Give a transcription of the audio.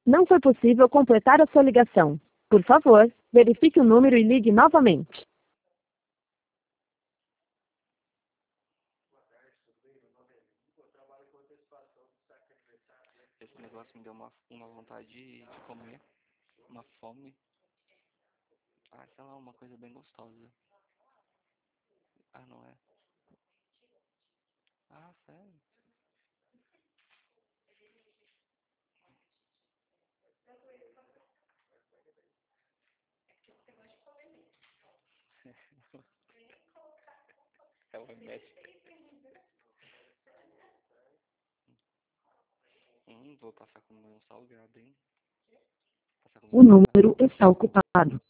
Não foi possível completar a sua ligação. Por favor, verifique o número e ligue novamente. Esse negócio me deu uma vontade de comer, uma fome. Ah, sei lá, uma coisa bem gostosa. Ah, não é? Ah, sério? Ela é médica. Vou passar com um salgado, hein? Passar com O um salgado. número está ocupado.